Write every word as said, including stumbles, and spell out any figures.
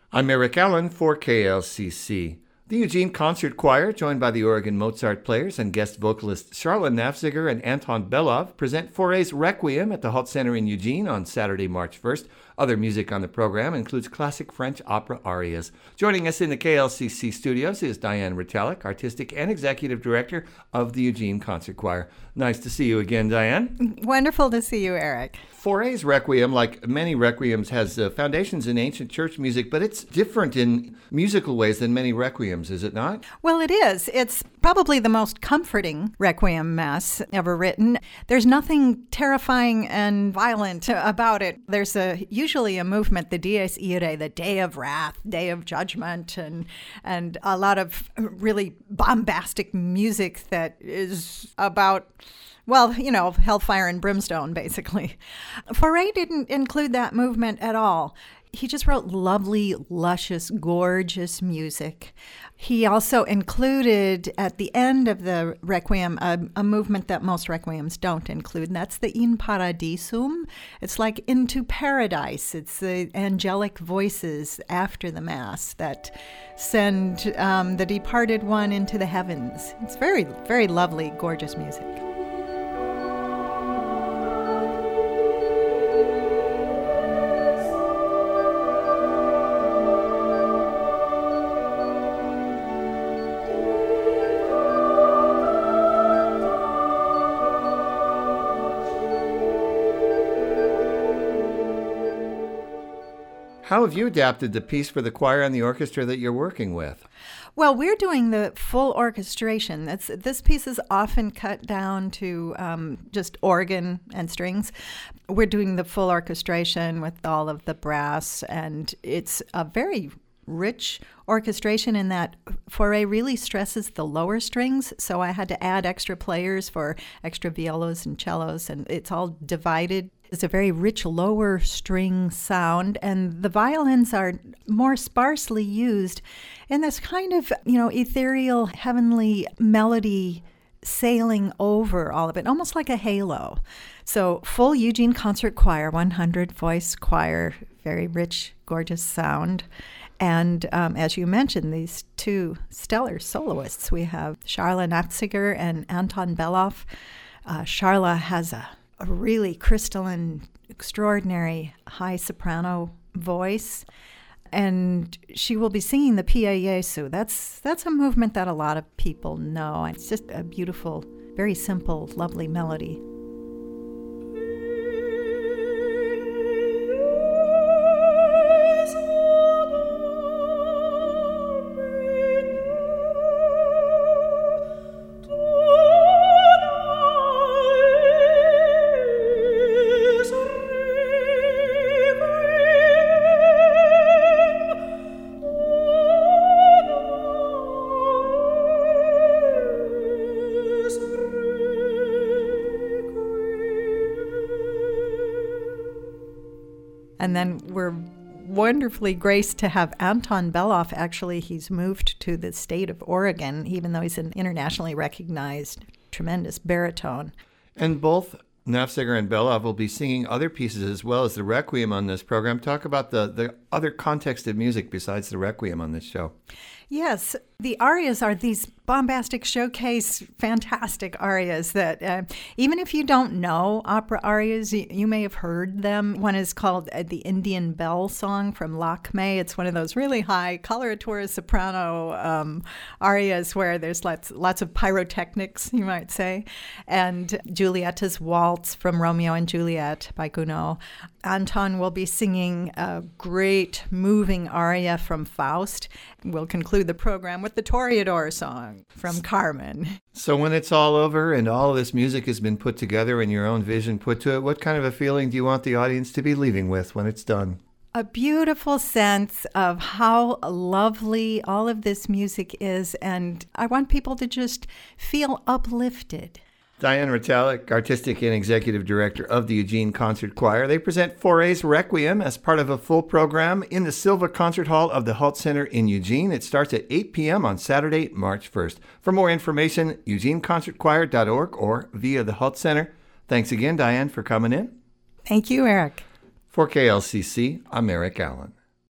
I'm Eric Allen for K L C C. The Eugene Concert Choir, joined by the Oregon Mozart Players and guest vocalists Sharla Nafziger and Anton Belov, present Fauré's Requiem at the Halt Center in Eugene on Saturday, March first. Other music on the program includes classic French opera arias. Joining us in the K L C C studios is Diane Ritalik, Artistic and Executive Director of the Eugene Concert Choir. Nice to see you again, Diane. Wonderful to see you, Eric. Fauré's Requiem, like many requiems, has uh, foundations in ancient church music, but it's different in musical ways than many requiems, is it not? Well, it is. It's probably the most comforting requiem mass ever written. There's nothing terrifying and violent about it. There's a usually a movement, the Dies Irae, the Day of Wrath, Day of Judgment, and and a lot of really bombastic music that is about, well, you know, hellfire and brimstone, basically. Fauré didn't include that movement at all. He just wrote lovely, luscious, gorgeous music. He also included, at the end of the Requiem, a, a movement that most Requiems don't include, and that's the In Paradisum. It's like Into Paradise. It's the angelic voices after the Mass that send um, the departed one into the heavens. It's very, very lovely, gorgeous music. How have you adapted the piece for the choir and the orchestra that you're working with? Well, we're doing the full orchestration. That's, this piece is often cut down to um, just organ and strings. We're doing the full orchestration with all of the brass, and it's a very rich orchestration in that Fauré really stresses the lower strings, so I had to add extra players for extra violas and cellos, and it's all divided. It's a very rich lower string sound, and the violins are more sparsely used in this kind of, you know, ethereal, heavenly melody sailing over all of it, almost like a halo. So full Eugene Concert Choir, one hundred voice choir, very rich, gorgeous sound. And um, as you mentioned, these two stellar soloists, we have Sharla Nafziger and Anton Belov. Uh, Sharla has a a really crystalline, extraordinary high soprano voice, and she will be singing the Pia Jesu. That's that's a movement that a lot of people know. It's just a beautiful, very simple, lovely melody. And then we're wonderfully graced to have Anton Belov. Actually, he's moved to the state of Oregon, even though he's an internationally recognized, tremendous baritone. And both Nafziger and Belov will be singing other pieces as well as the Requiem on this program. Talk about the, the other context of music besides the Requiem on this show. Yes, the arias are these bombastic showcase, fantastic arias that uh, even if you don't know opera arias, you, you may have heard them. One is called uh, the Indian Bell Song from Lakme. It's one of those really high coloratura soprano um, arias where there's lots, lots of pyrotechnics, you might say. And Giulietta's Waltz from Romeo and Juliet by Gounod. Anton will be singing a great moving aria from Faust. We'll conclude the program with the Toreador song from Carmen. So when it's all over and all of this music has been put together and your own vision put to it, what kind of a feeling do you want the audience to be leaving with when it's done? A beautiful sense of how lovely all of this music is, and I want people to just feel uplifted. Diane Ritalik, Artistic and Executive Director of the Eugene Concert Choir. They present Fauré's Requiem as part of a full program in the Silva Concert Hall of the Halt Center in Eugene. It starts at eight p.m. on Saturday, March first. For more information, eugene concert choir dot org or via the Halt Center. Thanks again, Diane, for coming in. Thank you, Eric. For K L C C, I'm Eric Allen.